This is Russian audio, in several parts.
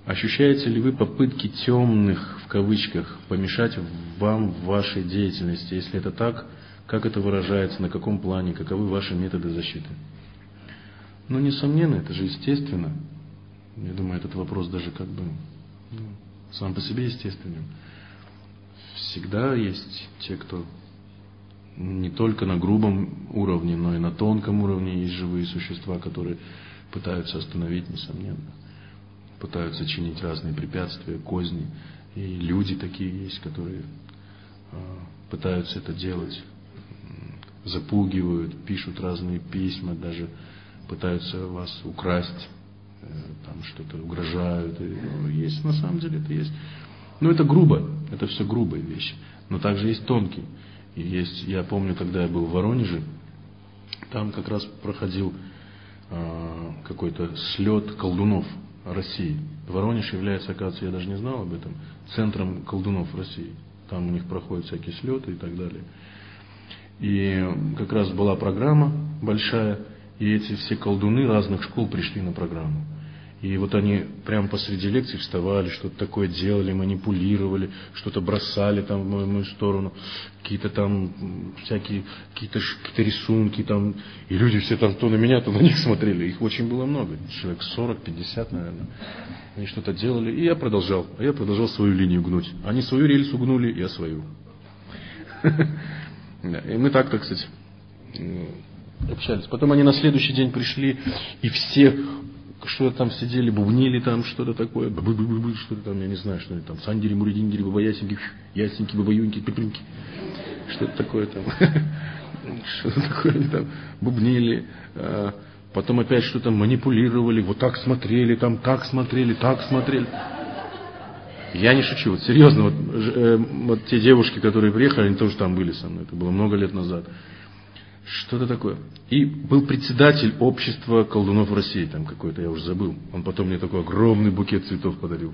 Ощущаете ли вы попытки темных, в кавычках, помешать вам в вашей деятельности? Если это так, как это выражается, на каком плане, каковы ваши методы защиты? Ну, несомненно, это же естественно. Я думаю, этот вопрос даже как бы сам по себе естественен. Всегда есть те, кто не только на грубом уровне, но и на тонком уровне есть живые существа, которые пытаются остановить, несомненно. Пытаются чинить разные препятствия, козни. И люди такие есть, которые пытаются это делать. Запугивают, пишут разные письма, даже пытаются вас украсть, там что-то угрожают. Есть, на самом деле это есть. Но это грубо, это все грубые вещи. Но также есть тонкие. И есть, я помню, когда я был в Воронеже, там как раз проходил какой-то слет колдунов России. Воронеж является, оказывается, я даже не знал об этом, центром колдунов России. Там у них проходят всякие слеты и так далее. И как раз была программа большая, и эти все колдуны разных школ пришли на программу. И вот они прямо посреди лекции вставали, что-то такое делали, манипулировали, что-то бросали там в мою сторону, какие-то там всякие, какие-то рисунки там. И люди все там то на меня, то на них смотрели. Их очень было много, человек 40-50, наверное. Они что-то делали, и я продолжал. А я продолжал свою линию гнуть. Они свою рельсу гнули, я свою. И мы так, кстати, общались. Потом они на следующий день пришли, и все что-то там сидели, бубнили там, что-то такое, что-то там, я не знаю, что они там, сандери, муридингери, бабаясеньки, ясеньки, бабаюньки, пипринки, что-то такое там, что-то такое они там бубнили, потом опять что-то манипулировали, вот так смотрели, там так смотрели, так смотрели. Я не шучу, вот серьезно, вот те девушки, которые приехали, они тоже там были со мной, это было много лет назад. Что-то такое. И был председатель общества колдунов России, там какой-то, я уже забыл. Он потом мне такой огромный букет цветов подарил.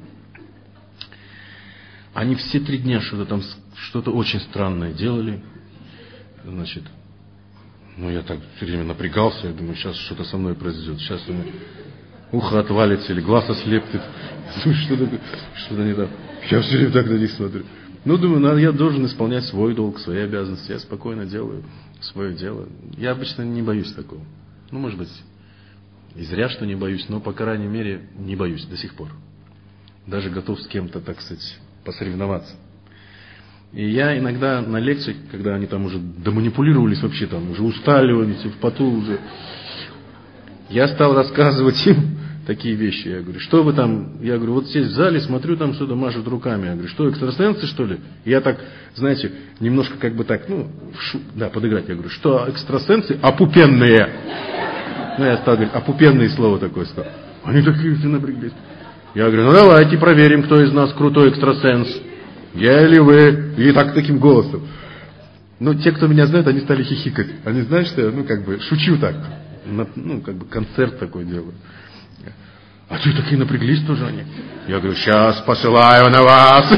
Они все 3 дня что-то там, что-то очень странное делали. Значит, я так все время напрягался, я думаю, сейчас что-то со мной произойдет. Сейчас у меня ухо отвалится или глаз ослепнет. Что-то не так. Я все время так на них смотрю. Думаю, я должен исполнять свой долг, свои обязанности. Я спокойно делаю свое дело. Я обычно не боюсь такого. Может быть, и зря, что не боюсь, но, по крайней мере, не боюсь до сих пор. Даже готов с кем-то, так сказать, посоревноваться. И я иногда на лекциях, когда они там уже доманипулировались вообще, там уже устали, в поту уже, я стал рассказывать им такие вещи. Я говорю, что вы там? Я говорю, вот здесь в зале, смотрю, там что-то машут руками. Я говорю, что, экстрасенсы, что ли? Я так, знаете, немножко как бы так, подыграть. Я говорю, что экстрасенсы опупенные. Я стал говорить, опупенные слово такое стал. Они такие все напряглись. Я говорю, давайте проверим, кто из нас крутой экстрасенс. Я или вы? И так таким голосом. Те, кто меня знает, они стали хихикать. Они знают, что я, шучу так. Концерт такой делаю. А что, такие напряглись тоже они? Я говорю, сейчас посылаю на вас.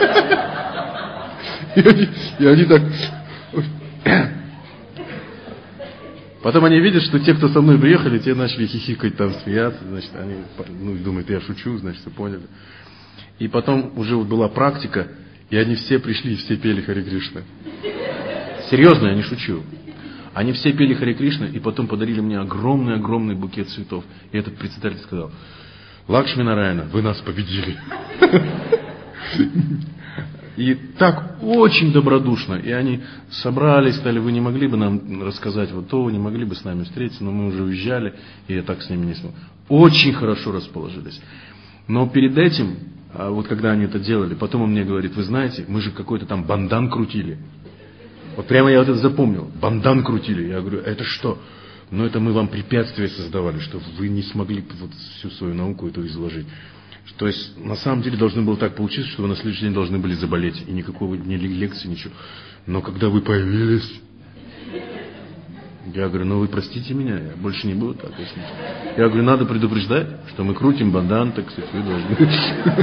И они так... Потом они видят, что те, кто со мной приехали, те начали хихикать, там смеяться. Значит, они думают, я шучу, значит, все поняли. И потом уже была практика, и они все пришли, и все пели Харе Кришна. Серьезно, я не шучу. Они все пели Харе Кришна, и потом подарили мне огромный-огромный букет цветов. И этот председатель сказал, Лакшми Нараяна, вы нас победили. И так очень добродушно. И они собрались, сказали, вы не могли бы нам рассказать вот то, вы не могли бы с нами встретиться, но мы уже уезжали, и я так с ними не смог. Очень хорошо расположились. Но перед этим, вот когда они это делали, потом он мне говорит, вы знаете, мы же какой-то там бандан крутили. Вот прямо я вот это запомнил. Бандан крутили. Я говорю, это что? Это мы вам препятствия создавали, чтобы вы не смогли вот всю свою науку эту изложить. То есть, на самом деле, должно было так получиться, что вы на следующий день должны были заболеть. И никакого ни лекции, ничего. Но когда вы появились... Я говорю, вы простите меня, я больше не буду так. Я говорю, надо предупреждать, что мы крутим бандан, так сказать, вы должны...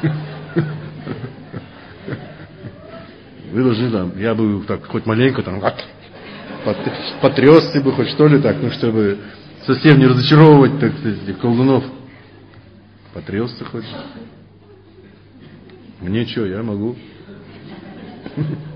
Вы должны там, я бы так хоть маленько там потрясся бы хоть что ли так, чтобы совсем не разочаровывать, так сказать, колдунов. Потрясся хоть. Мне что, я могу.